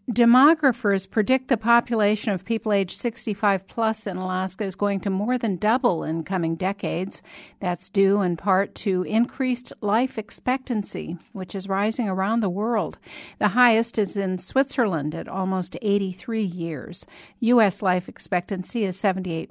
Demographers predict the population of people age 65 plus in Alaska is going to more than double in coming decades. That's due in part to increased life expectancy, which is rising around the world. The highest is in Switzerland at almost 83 years. U.S. life expectancy is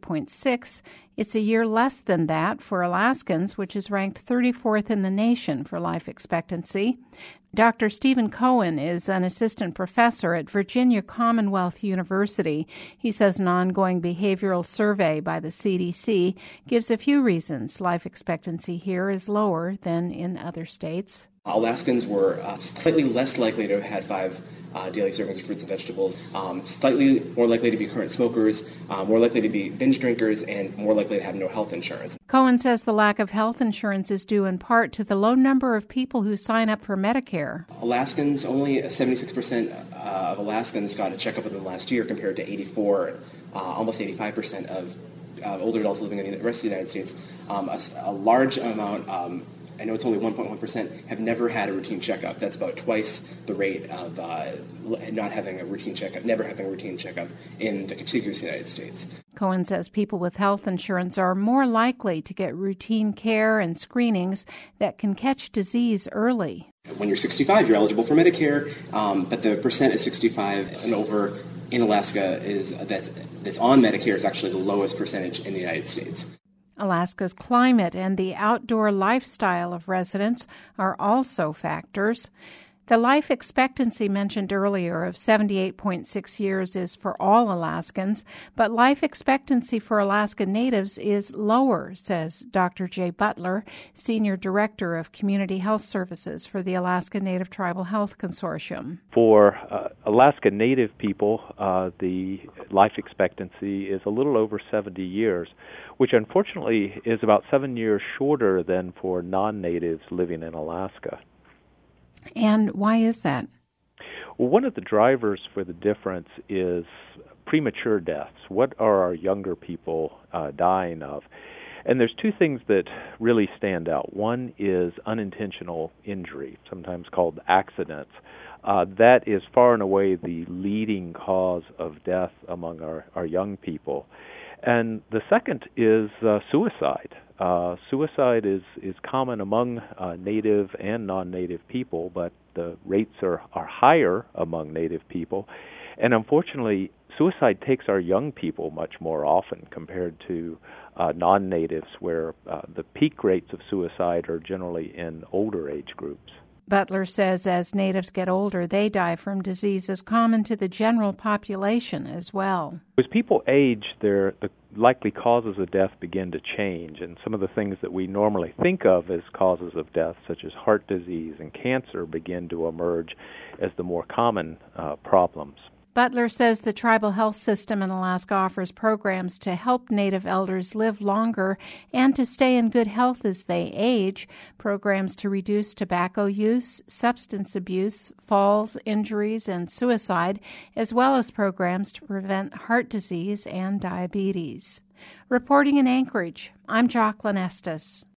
78.6. It's a year less than that for Alaskans, which is ranked 34th in the nation for life expectancy. Dr. Stephen Cohen is an assistant professor at Virginia Commonwealth University. He says an ongoing behavioral survey by the CDC gives a few reasons life expectancy here is lower than in other states. Alaskans were slightly less likely to have had 5 daily servings of fruits and vegetables, slightly more likely to be current smokers, more likely to be binge drinkers, and more likely to have no health insurance. Cohen says the lack of health insurance is due in part to the low number of people who sign up for Medicare. Alaskans, only 76% of Alaskans got a checkup within the last year compared to 84, almost 85% of older adults living in the rest of the United States. A large amount, I know it's only 1.1%, have never had a routine checkup. That's about twice the rate of not having a routine checkup, never having a routine checkup in the contiguous United States. Cohen says people with health insurance are more likely to get routine care and screenings that can catch disease early. When you're 65, you're eligible for Medicare, but the percent of 65 and over in Alaska that's on Medicare is actually the lowest percentage in the United States. Alaska's climate and the outdoor lifestyle of residents are also factors. The life expectancy mentioned earlier of 78.6 years is for all Alaskans, but life expectancy for Alaska Natives is lower, says Dr. Jay Butler, Senior Director of Community Health Services for the Alaska Native Tribal Health Consortium. For Alaska Native people, the life expectancy is a little over 70 years, which unfortunately is about 7 years shorter than for non-natives living in Alaska. And why is that? Well, one of the drivers for the difference is premature deaths. What are our younger people dying of? And there's two things that really stand out. One is unintentional injury, sometimes called accidents. That is far and away the leading cause of death among our young people. And the second is suicide. Suicide is common among native and non-native people, but the rates are higher among native people. And unfortunately, suicide takes our young people much more often compared to non-natives, where the peak rates of suicide are generally in older age groups. Butler says as natives get older, they die from diseases common to the general population as well. As people age, the likely causes of death begin to change, and some of the things that we normally think of as causes of death, such as heart disease and cancer, begin to emerge as the more common problems. Butler says the tribal health system in Alaska offers programs to help Native elders live longer and to stay in good health as they age, programs to reduce tobacco use, substance abuse, falls, injuries, and suicide, as well as programs to prevent heart disease and diabetes. Reporting in Anchorage, I'm Jocelyn Estes.